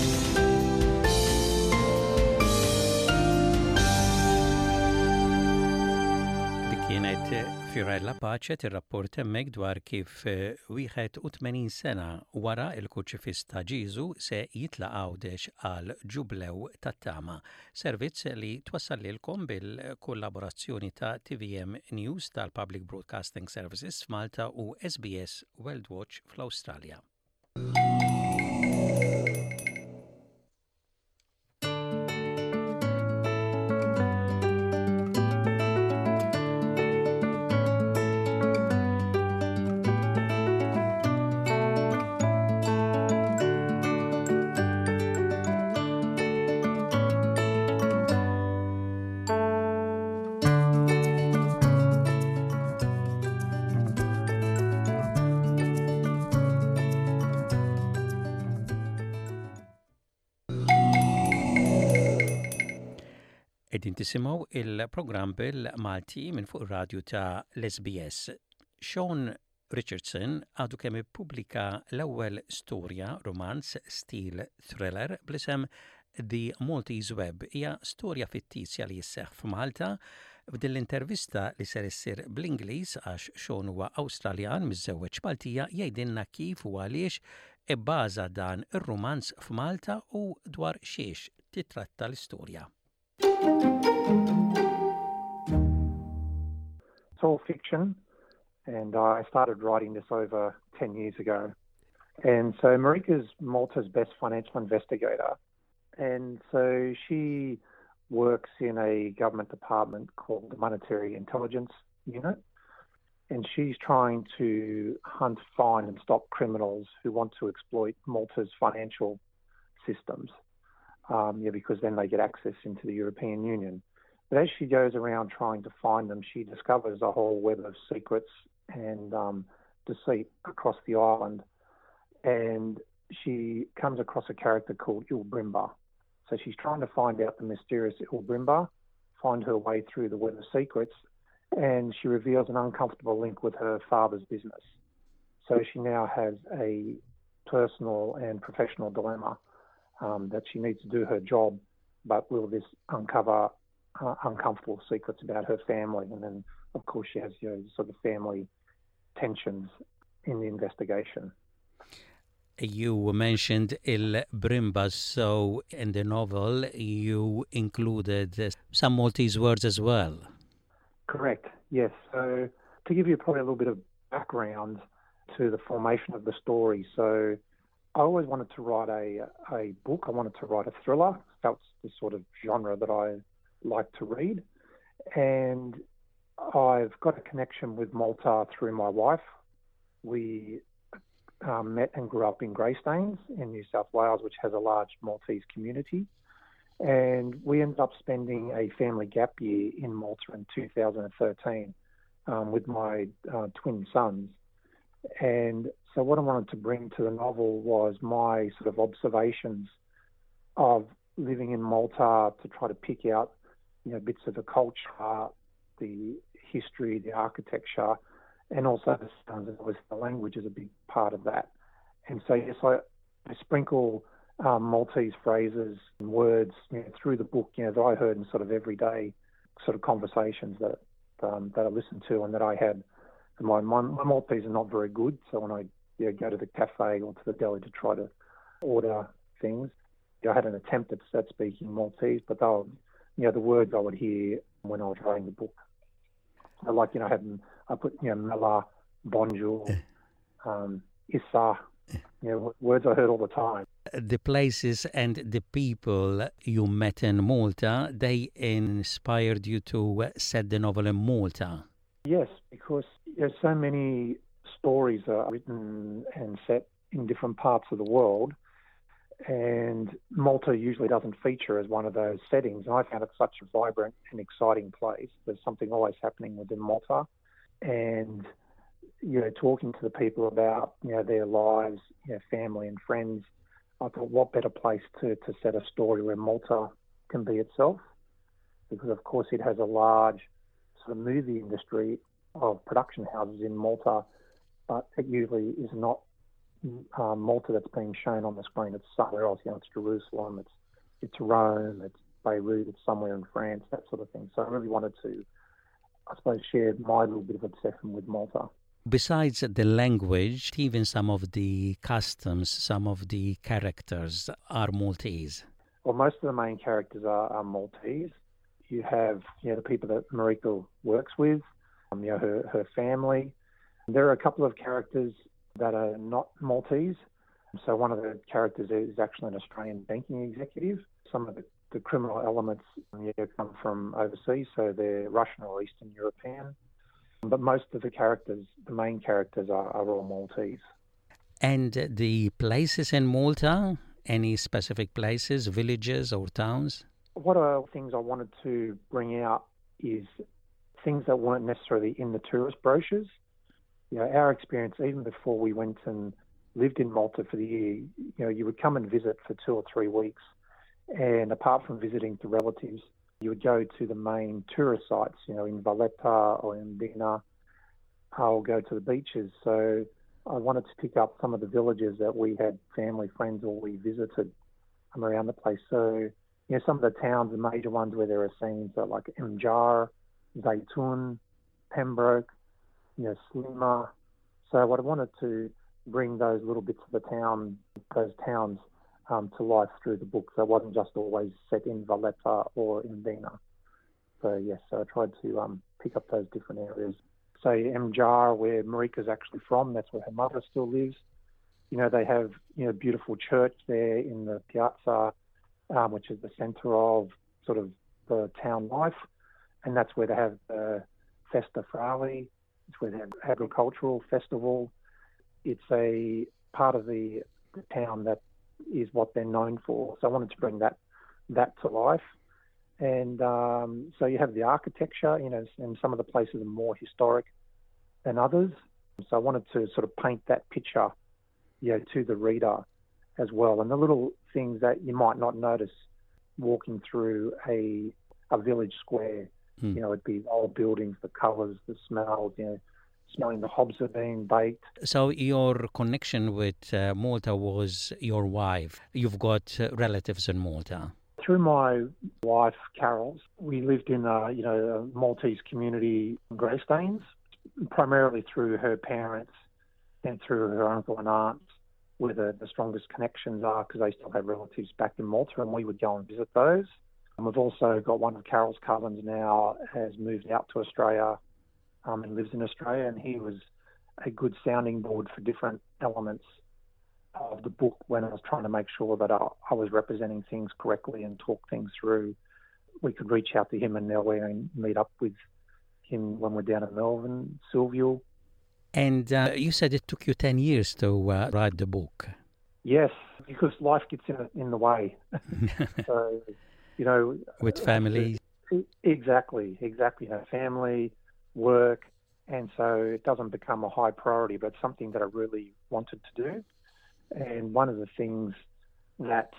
Kienet Fiorella Pace tir-rapport hemmhekk dwar kif 81 sena wara il-kurċifiss ta' Ġiesu se jitla' Għawdex għal ġublew tat-tama. Servizz li twassallilkom bil-kollaborazzjoni ta' TVM News tal-Public Broadcasting Services f'Malta u SBS World Watch fl-Awstralja. Edin tisimaw il-program bil-Malti minn fuq ir-radju ta' l-SBS. Sean Richardson għadu kemm ippubblika l-ewwel storja romanz stil thriller bl-isem The Maltese Web. Hija storja fittizja li jisseħħ f'Malta. F'din l-intervista li ser issir bl-Ingliż għax Sean huwa Awstraljan miż-żewġ Maltija jgħidilna kif u għaliex ibbaża dan ir-romanz f'Malta u dwar xiex titratta l-istorja. It's all fiction, and I started writing this over 10 years ago. And so Marika's Malta's best financial investigator, and so she works in a government department called the Monetary Intelligence Unit, and she's trying to hunt, find and stop criminals who want to exploit Malta's financial systems. Because then they get access into the European Union. But as she goes around trying to find them, she discovers a whole web of secrets and deceit across the island. And she comes across a character called Ilbrimba. So she's trying to find out the mysterious Ilbrimba, find her way through the web of secrets, and she reveals an uncomfortable link with her father's business. So she now has a personal and professional dilemma. That she needs to do her job, but will this uncover uncomfortable secrets about her family? And then, of course, she has sort of family tensions in the investigation. You mentioned Ilbrimba, so in the novel you included some Maltese words as well. Correct, yes. So to give you probably a little bit of background to the formation of the story, so I always wanted to write a book. I wanted to write a thriller. That's the sort of genre that I like to read. And I've got a connection with Malta through my wife. We met and grew up in Greystanes in New South Wales, which has a large Maltese community. And we ended up spending a family gap year in Malta in 2013 with my twin sons. And so what I wanted to bring to the novel was my sort of observations of living in Malta to try to pick out, bits of the culture, the history, the architecture, and also the sounds. And the language is a big part of that. And so, yes, I sprinkle Maltese phrases and words through the book, that I heard in sort of everyday sort of conversations that I listened to and that I had. My Maltese are not very good, so when I go to the cafe or to the deli to try to order things, I had an attempt at speaking Maltese, but they were, the words I would hear when I was writing the book. So like, I put, mela, bonjour, issa, words I heard all the time. The places and the people you met in Malta, they inspired you to set the novel in Malta. Yes, because there's so many stories are written and set in different parts of the world, and Malta usually doesn't feature as one of those settings. And I found it such a vibrant and exciting place. There's something always happening within Malta, and talking to the people about their lives, family and friends. I thought, what better place to set a story where Malta can be itself, because of course it has a large sort of movie industry of production houses in Malta, but it usually is not Malta that's being shown on the screen. It's somewhere else. It's Jerusalem, it's Rome, it's Beirut, it's somewhere in France, that sort of thing. So I really wanted to, I suppose, share my little bit of obsession with Malta. Besides the language, even some of the customs, some of the characters are Maltese. Well, most of the main characters are Maltese. You have, the people that Marika works with, her family. There are a couple of characters that are not Maltese. So one of the characters is actually an Australian banking executive. Some of the criminal elements come from overseas, so they're Russian or Eastern European. But most of the characters, the main characters, are all Maltese. And the places in Malta, any specific places, villages or towns? What are things I wanted to bring out is things that weren't necessarily in the tourist brochures. Our experience, even before we went and lived in Malta for the year, you would come and visit for 2 or 3 weeks, and apart from visiting the relatives, You would go to the main tourist sites, in Valletta or in Dina, or go to the beaches. So I wanted to pick up some of the villages that we had family, friends, or we visited around the place. So, some of the towns, the major ones where there are scenes are like Mjar, Zaytun, Pembroke, Slima. So I wanted to bring those little bits of those towns to life through the book. So it wasn't just always set in Valletta or in Dina. So I tried to pick up those different areas. So Mjar, where Marika's actually from, that's where her mother still lives. They have, beautiful church there in the piazza, which is the centre of sort of the town life. And that's where they have the Festa Frali. It's where they have agricultural festival. It's a part of the town that is what they're known for. So I wanted to bring that to life. And so you have the architecture, and some of the places are more historic than others. So I wanted to sort of paint that picture, to the reader as well. And the little things that you might not notice walking through a village square, it'd be old buildings, the colours, the smells, smelling the hobs are being baked. So your connection with Malta was your wife. You've got relatives in Malta. Through my wife, Carol, we lived in a Maltese community in Greystanes, primarily through her parents and through her uncle and aunts, where the strongest connections are, because they still have relatives back in Malta, and we would go and visit those. And we've also got one of Carol's cousins now has moved out to Australia and lives in Australia, and he was a good sounding board for different elements of the book when I was trying to make sure that I was representing things correctly and talk things through. We could reach out to him and Nellie and meet up with him when we're down in Melbourne, Silvio. And you said it took you 10 years to write the book. Yes, because life gets in the way. So, with family. Exactly. Family, work, and so it doesn't become a high priority, but something that I really wanted to do. And one of the things that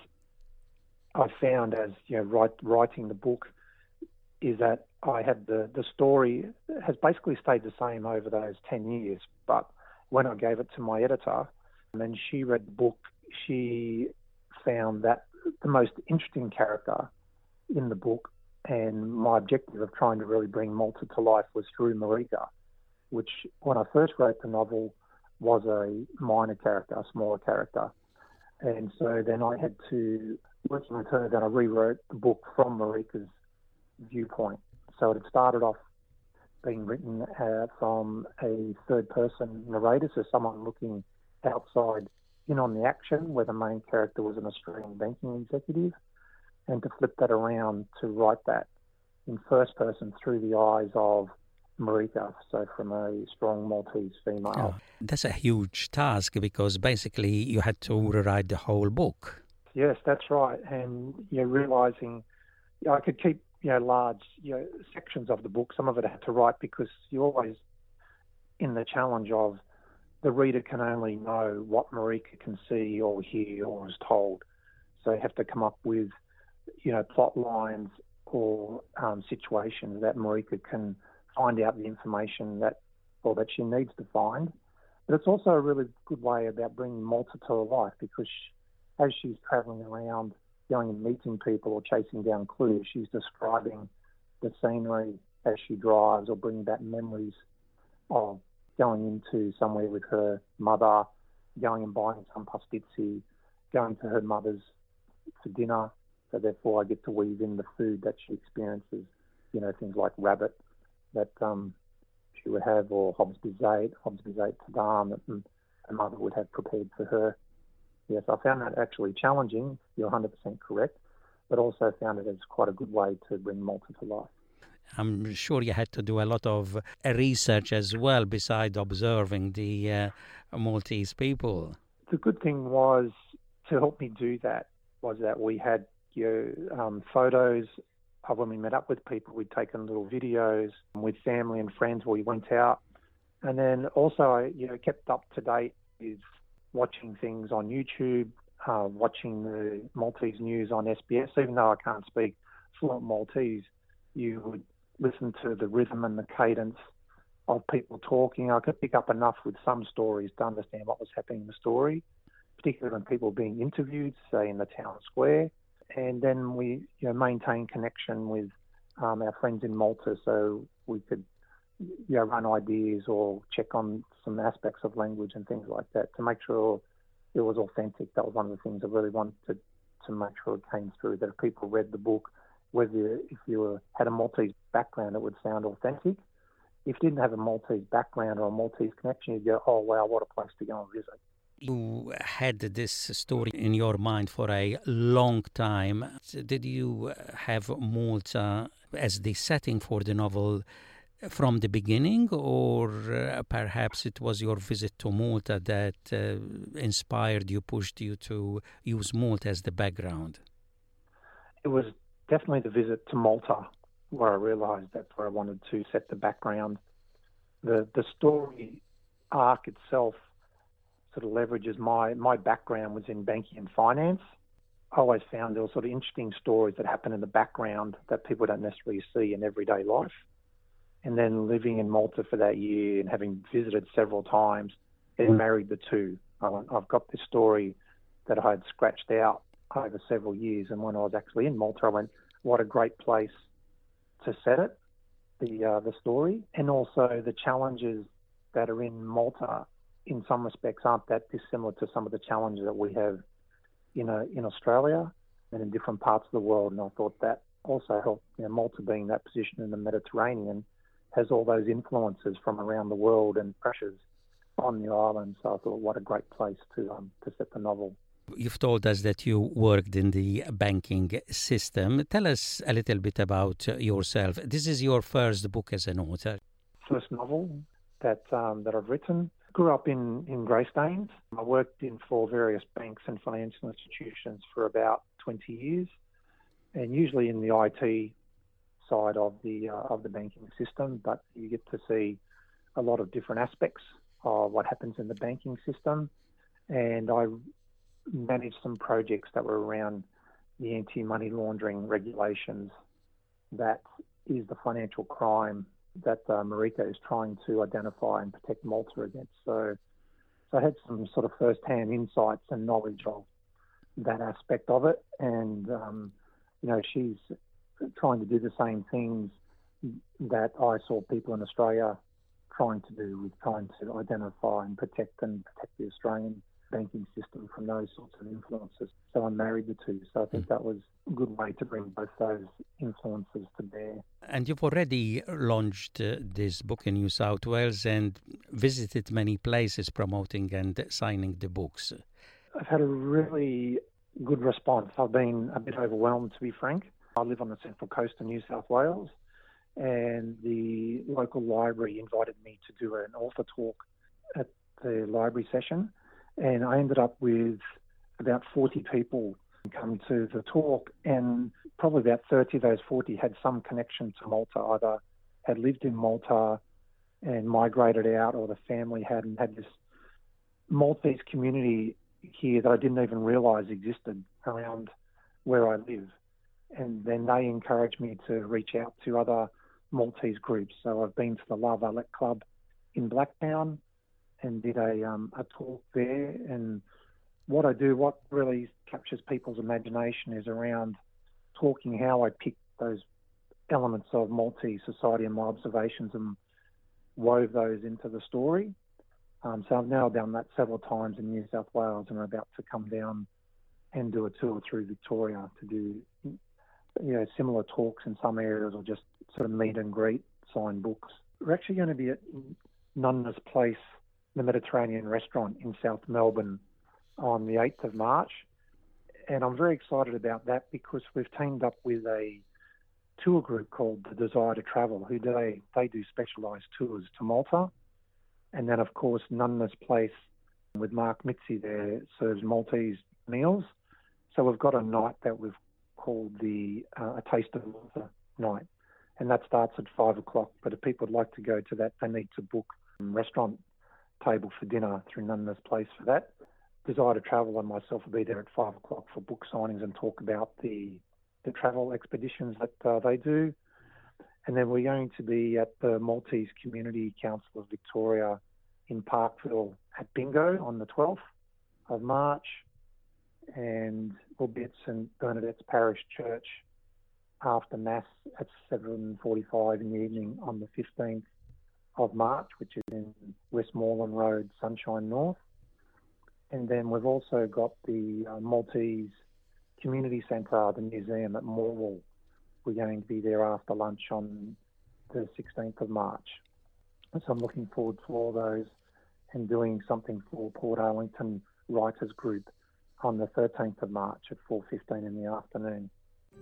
I found as writing the book is that I had the story has basically stayed the same over those 10 years. But when I gave it to my editor and she read the book, she found that the most interesting character in the book, and my objective of trying to really bring Malta to life, was through Marika, which when I first wrote the novel was a minor character, a smaller character. And so then I had to, working with her, then I rewrote the book from Marika's viewpoint. So it had started off being written from a third-person narrator, so someone looking outside in on the action, where the main character was an Australian banking executive, and to flip that around to write that in first person through the eyes of Marika, so from a strong Maltese female. Oh, that's a huge task, because basically you had to rewrite the whole book. Yes, that's right. And realising I could keep large sections of the book. Some of it I had to write because you're always in the challenge of the reader can only know what Marika can see or hear or is told. So you have to come up with plot lines or situations that Marika can find out the information that she needs to find. But it's also a really good way about bringing Malta to life, because as she's travelling around, going and meeting people or chasing down clues, she's describing the scenery as she drives, or bringing back memories of going into somewhere with her mother, going and buying some pastizzi, going to her mother's for dinner. So therefore I get to weave in the food that she experiences, things like rabbit that she would have, or hobs bizet tadam that her mother would have prepared for her. Yes, I found that actually challenging. You're 100% correct, but also found it as quite a good way to bring Malta to life. I'm sure you had to do a lot of research as well, besides observing the Maltese people. The good thing was, to help me do that, was that we had photos of when we met up with people. We'd taken little videos with family and friends where we went out. And then also I kept up to date with watching things on YouTube, watching the Maltese news on SBS. Even though I can't speak fluent Maltese, you would listen to the rhythm and the cadence of people talking. I could pick up enough with some stories to understand what was happening in the story, particularly when people were being interviewed, say in the town square. And then we maintain connection with our friends in Malta, so we could run ideas or check on some aspects of language and things like that to make sure it was authentic. That was one of the things I really wanted to make sure it came through, that if people read the book, whether if you had a Maltese background, it would sound authentic. If you didn't have a Maltese background or a Maltese connection, you'd go, oh, wow, what a place to go and visit. You had this story in your mind for a long time. Did you have Malta as the setting for the novel from the beginning, or perhaps it was your visit to Malta that inspired you, pushed you to use Malta as the background? It was definitely the visit to Malta where I realised that's where I wanted to set the background. The story arc itself sort of leverages my background was in banking and finance. I always found there were sort of interesting stories that happen in the background that people don't necessarily see in everyday life. And then living in Malta for that year and having visited several times, it married the two. I've got this story that I had scratched out over several years, and when I was actually in Malta, I went, what a great place to set it, the story. And also the challenges that are in Malta in some respects aren't that dissimilar to some of the challenges that we have in Australia and in different parts of the world. And I thought that also helped, Malta being that position in the Mediterranean has all those influences from around the world and pressures on the island. So I thought, what a great place to set the novel. You've told us that you worked in the banking system. Tell us a little bit about yourself. This is your first book as an author. First novel that I've written. Grew up in Greystanes. I worked for various banks and financial institutions for about 20 years, and usually in the IT side of the banking system. But you get to see a lot of different aspects of what happens in the banking system, and I managed some projects that were around the anti-money laundering regulations. That is the financial crime that Marika is trying to identify and protect Malta against. So I had some sort of first-hand insights and knowledge of that aspect of it. And, she's trying to do the same things that I saw people in Australia trying to do, with trying to identify and protect the Australian banking system from those sorts of influences. So I married the two. So I think that was a good way to bring both those influences to bear. And you've already launched this book in New South Wales and visited many places promoting and signing the books. I've had a really good response. I've been a bit overwhelmed, to be frank. I live on the central coast of New South Wales, and the local library invited me to do an author talk at the library session. And I ended up with about 40 people come to the talk, and probably about 30 of those 40 had some connection to Malta, either had lived in Malta and migrated out, or the family had this Maltese community here that I didn't even realise existed around where I live. And then they encouraged me to reach out to other Maltese groups. So I've been to the La Valette Club in Blacktown and did a talk there. And what I do, what really captures people's imagination, is around talking how I picked those elements of Maltese society and my observations and wove those into the story. So I've now done that several times in New South Wales, and I'm about to come down and do a tour through Victoria to do similar talks in some areas, or just sort of meet and greet, sign books. We're actually going to be at Nunna's Place, the Mediterranean restaurant in South Melbourne, on the 8th of March. And I'm very excited about that because we've teamed up with a tour group called The Desire to Travel, who they do specialised tours to Malta. And then, of course, Nunna's Place with Mark Mitzi there serves Maltese meals. So we've got a night that we've called a Taste of Malta night. And that starts at 5 o'clock. But if people would like to go to that, they need to book a restaurant table for dinner through Nunna's Place for that. Desire to Travel and myself will be there at 5 o'clock for book signings and talk about the the travel expeditions that they do. And then we're going to be at the Maltese Community Council of Victoria in Parkville at Bingo on the 12th of March. And we'll be at St Bernadette's Parish Church after Mass at 7:45 in the evening on the 15th of March, which is in Westmoreland Road, Sunshine North. And then we've also got the Maltese Community Centre, the museum at Morwell. We're going to be there after lunch on the 16th of March. So I'm looking forward to all those and doing something for Portarlington Writers Group on the 13th of March at 4:15 in the afternoon.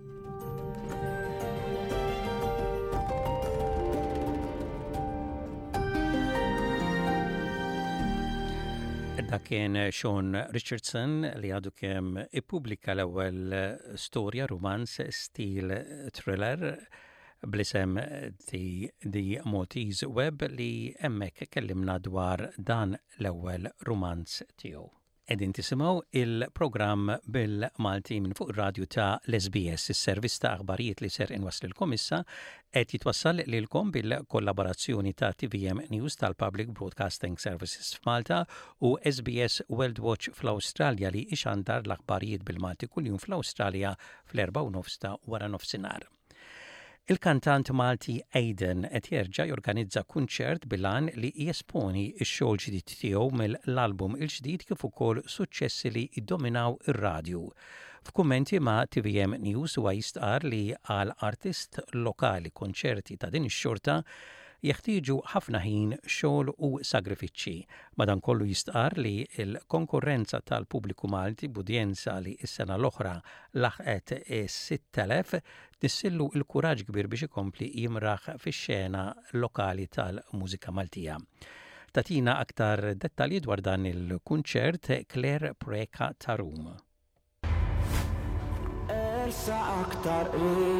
Dak kien Sean Richardson li għadu kemm ippubblika l-ewwel storja romanz stil thriller blisem The Maltese Web li hemmhekk kellimna dwar dan l-ewwel romanz tiegħu. Edin tisimgħu il-programm bil-Malti minn fuq ir-radju ta' l-SBS, is-servizz ta' aħbarijiet li ser inwaslilkom issa qed jitwassal lilkom bil-kollaborazzjoni ta' TVM News tal-Public Broadcasting Services f'Malta u SBS World Watch fl-Awstralja li ixandar l-aħbarijiet bil-Malti kuljum fl-Awstralja fl-4:30 ta' wara nofsinhar. Il-kantant Malti Aiden qed jerġa' jorganizza kunċert bil-għan li jesponi x-xogħol ġdid tiegħu mill-album il-ġdid kif ukoll suċċessi li jiddominaw ir-radju. F'kummenti ma' TVM News huwa jistqar li għal artist lokali konċerti ta' din ix-xorta jeħtieġu ħafna ħin, xogħol u sagrifiċċji. Madankollu jistqar li l-konkurrenza tal-pubbliku Malti b'udjenza li s-sena l-oħra laħqet 6,000 tissillu l-kuraġġ kbir biex ikompli jimraħ fix-xena lokali tal-mużika Maltija. Tatina aktar dettalji dwar dan il-kunċert Claire Preka Tarum. Ersa aktar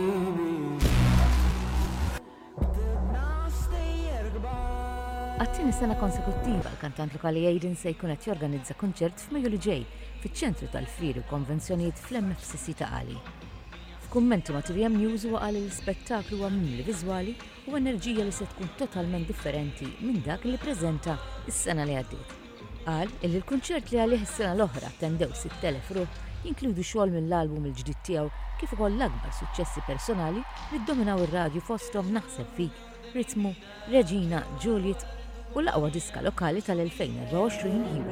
Għattini sena konsekuttiva l-kantant lokali Aiden se jkun qed jorganizza konċert f'Mejju li ġej fiċ-ċentru tal-Firi u konvenzjonijiet fl-MFCC ta' Qali. F'kummenti ma' TVM News huwa qal li l-ispettaklu huwa mimli viżwali u enerġija li se tkun totalment differenti minn dak li ppreżenta s-sena li għaddiet. Qal illi l-kunċert li għalih is-sena l-oħra attendew 6,000 ruħ jinkludu xogħol mill-album il-ġdid tiegħu kif ukoll l-akbar suċċessi personali li ddominaw ir-radju fosthom Naħseb fik, Ritmu, Regina, Juliet u l-aqwa diska lokali tal-2024 Hero.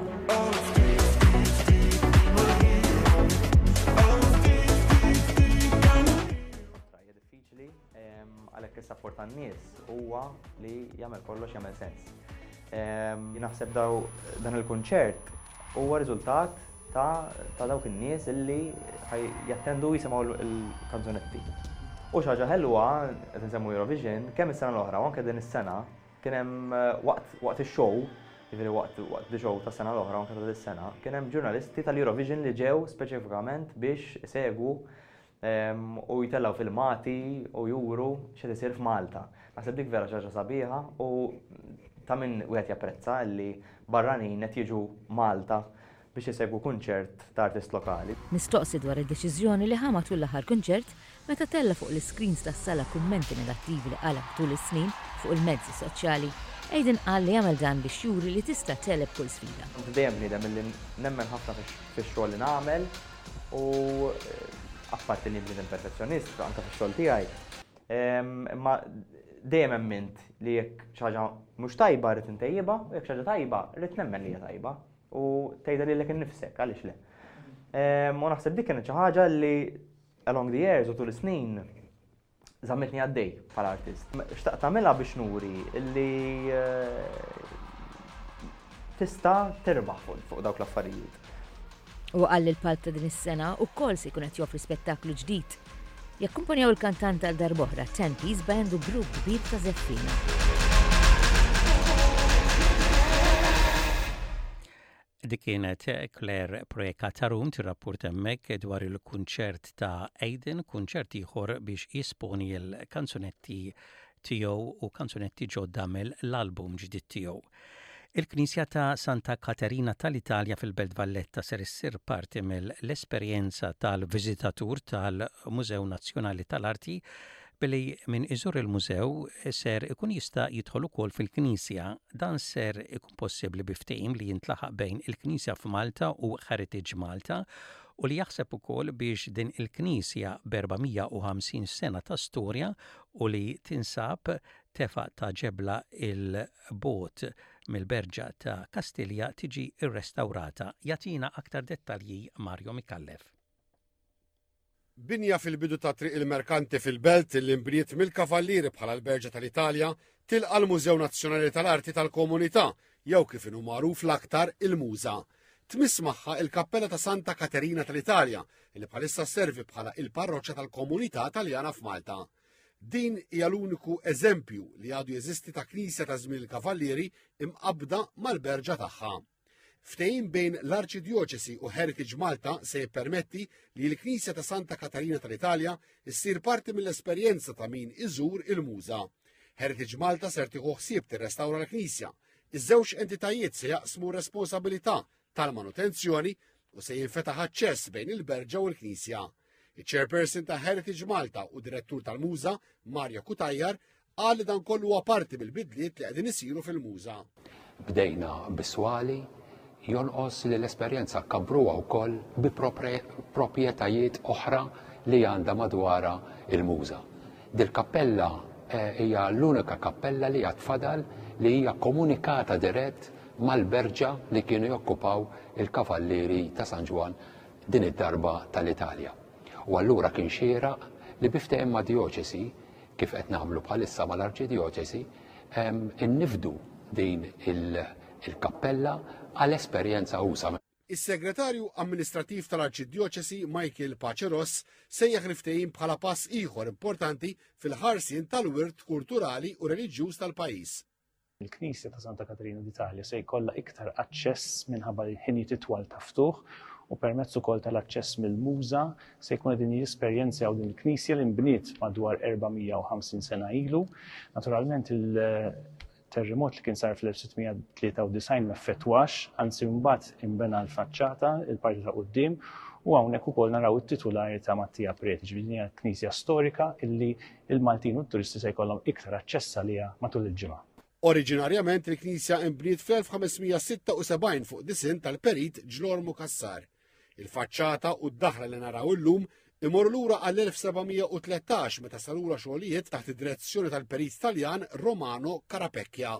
Diffiċli għalhekk is-sapport tan-nies huwa li jagħmel kollox jagħmel sens. Naħseb dan il-kunċert huwa riżultat ta' dawk in-nies illi jattendu jisimgħu l-kanzunetti. U xi ħaġa ħelwa qed insemmu Eurovision kemm is-sena l-oħra u anke din is-sena kien hemm waqt ix-show, jiġifieri waqt the-show tas-sena l-oħra anke ta' dis-sena, kien hemm ġurnalisti tal-Eurovision li ġew speċifikament biex isegwu u jitellaw filmati u juru x'qed isir f'Malta. Naħseb dik vera xi ħaġa sabiħa u ta' min wieħed japprezza li barranin qed jiġu Malta biex isegwu kunċert ta' artist lokali. Mistoqsi dwar id-deċiżjoni li ħamat tul l-aħħar kunċert meta tella fuq l-screens tas-sala kummenti negattivi li qalab tul is-snin fuq il-mezzi soċjali, Aiden qal li jagħmel dan biex juri li tista' teleb kull sfida. Dejjem bniedem milli nemmen ħafna fix-xogħol li nagħmel u apparti li bniedem perfezzjonist anke fix-xogħol tiegħi. Imma dejjem emmint li jekk xi ħaġa mhux tajba rrid intejjibha u jekk xi ħaġa tajba rrid nemmen li hija tajba u tgħidha lilek innifsek għaliex le. U naħseb dik kienet xi ħaġa li along the years u tul is-snin żammetni għaddej bħala artist. Xtaqt tagħmilha biex nuri illi tista' terbaħ fuq dawk l-affarijiet. U qal li l-palp ta' din is-sena wkoll se jkun qed joffri spettaklu ġdid. Jakkumpanjaw il-kantant għal darb'oħra 10-piece band u grupp kbir ta' Zeffina. Dik kienet Claire Preka Tarum tirrapport hemmhekk dwar il-kunċert ta' Aiden, kunċert ieħor biex jisponi l-kanzunetti tiegħu u kanzunetti ġodda mill-album ġdid tiegħu. Il-Knisja ta' Santa Caterina tal-Italja fil-Belt Valletta ser issir parti mill-esperjenza tal-viżitatur tal-Mużew Nazzjonali tal-Arti billi min iżur il-mużew ser ikun jista' jidħol ukoll fil-Knisja. Dan ser ikun possibbli biftehim li jintlaħaq bejn il-Knisja f'Malta u Heritage Malta u li jaħseb ukoll biex din il-Knisja b'450 sena ta' storja u li tinsab tefaq ta' ġebla il-bot mill-Berġa ta' Kastilja tiġi irrestawrata. Jatina aktar dettalji Mario Mikallef. Binja fil-bidu ta' triq il-merkanti fil-belt li mbniet mill-kavallieri bħala l-Berġa tal-Italja tilqa' l-Mużew Nazzjonali tal-Arti tal-Komunità jew kif inhu magħruf l-aktar il-Muża. Tmiss magħha il-Kappella ta' Santa Caterina tal-Italja li bħalissa sservi bħala il-parroċċa tal-Komunità Taljana f'Malta. Din hija l-uniku eżempju li għadu jeżisti ta' knisja ta' żmien il-kavallieri imqabda mal-berġa tagħha. Ftehim bejn l-Arċidjoċesi u Heritage Malta se jippermetti li l-Knisja ta' Santa Caterina tal-Italja issir parti mill-esperjenza ta' min iżur il-Muża. Heritage Malta ser tieħu ħsieb tirrestawra l-Knisja. Iż-żewġ entitajiet se jaqsmu responsabilità tal-manutenzjoni u se jinfetaħ aċċess bejn il-berġa u l-Knisja. Il-Chairperson ta' Heritage Malta u direttur tal-Muża, Marja Kutajjar, qal li dan kollu huwa parti mill-bidliet li qegħdin isiru fil-Muża. Bdejna biswali jonqos li l-esperjenza kabruha wkoll bi proprjetajiet oħra li għandha madwara il-Muża. Dil-kappella hija l-unika kappella li għad fadal li hija komunikata dirett mal-berġa li kienu jokkupaw il-kavallieri ta' San Ġwan din id-darba tal-Italja. U allura kien xieraq li biftehim ma' dioċesi kif qed nagħmlu bħalissa mal-Arċidjoċesi innifdu din il-kappella għall-esperjenza usa. Is-Segretarju Amministrattiv tal-Arċidjoċesi Michael Paceros sejjaħ l-ftehim bħala pass ieħor importanti fil-ħarsien tal-wirt kulturali u reliġjuż tal-pajjiż. Il-Knisja ta' Santa Caterina d'Italja se jkollha iktar aċċess minħabba ħinijiet itwal ta' ftuħ u permezz ukoll tal-aċċess mill-Muża se jkun qegħdin jesperjenzjaw din il-Knisja li nbniet madwar 450 sena ilu. Naturalment il-terremot li kien sar fl-1693 ma ffettwax, anzi mbagħad inbena l-faċċata, il-parti ta' quddiem, u hawnhekk ukoll naraw it-titolari ta' Mattia Preti, ġifieri hija knisja storika illi il-Maltin u t-turisti se jkollhom iktar aċċess għaliha matul il-ġimgħa. Oriġinarjament il-Knisja imbniet fl-1576 fuq disin tal-Perit Ġlormu Kassar. Il-faċċata u d-daħra li naraw illum imorru lura għall-1713 meta sarura xogħlijiet taħt id-direzzjoni tal-Perit Taljan Romano Carapecchia.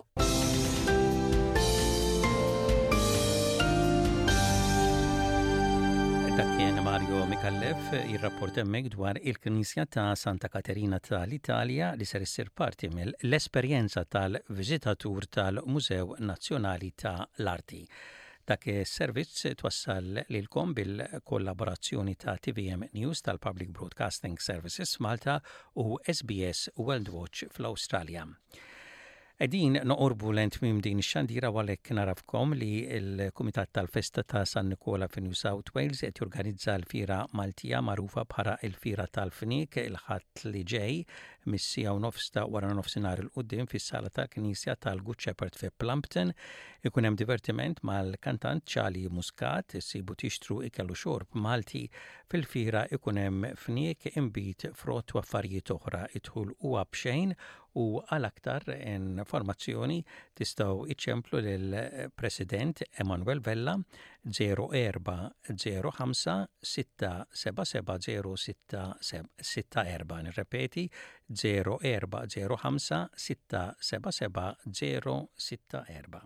Dak kien Mario Mikallef jirrapport hemmhekk dwar il-Knisja ta' Santa Caterina tal-Italja li ser issir parti mill-esperjenza tal-viżitatur tal-Mużew Nazzjonali tal-Arti. Dak is-servizz twassal lilkom bil-kollaborazzjoni ta' TVM News tal-Public Broadcasting Services Malta u SBS World Watch fl-Awstralja. Edin noqorbu l-entmim din xandira għalek narafkom li il-Kumitat tal-Festa ta' San Nikola fi New South Wales qed jorganizza l-fira Maltija marufa bħala il-fira tal-Fnik il-ħadd li ġej mis-sija u nofsta wara nofsinhar il-qudiem fis-sala tal-Knisja tal-Good Shepherd fi Plumpton. Ikun hemm divertiment mal-kantant Charlie Muscat, issibu tixtru ikellu xorb Malti fil-fira ikun hemm fniek imbit frott u affarijiet oħra idħul huwa b'xejn u għal-aktar informazzjoni tistaw iċemplu l-President Emanuel Vella 0405 677 0664. Nirrepeti 0405 677 064.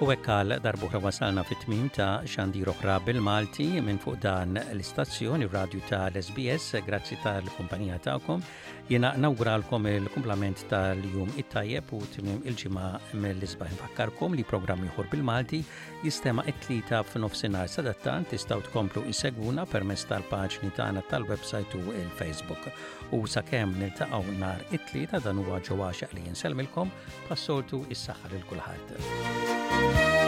U hekk għal darbuħra wasalna fit-tmiem ta' xandir oħra bil-Malti minn fuq dan l-istazzjoni radju tal-SBS. Grazzi tal-kumpanija tagħkom. Jiena nawguralkom il-kumplament tal-jum it-tajjeb u tmiem il-ġimgħa mill-isbaħ. Nfakkarkom li programm ieħor bil-Malti jistema' it-tlieta f'nofsinhar sadattant tistgħu tkomplu isegwuna permezz tal-paġni tagħna tal-website u il-Facebook. U sakemm niltaqgħu nhar it-tlieta dan huwa ġewwa xaqli jinselmilkom passoltu is-saħħa lil kulħadd.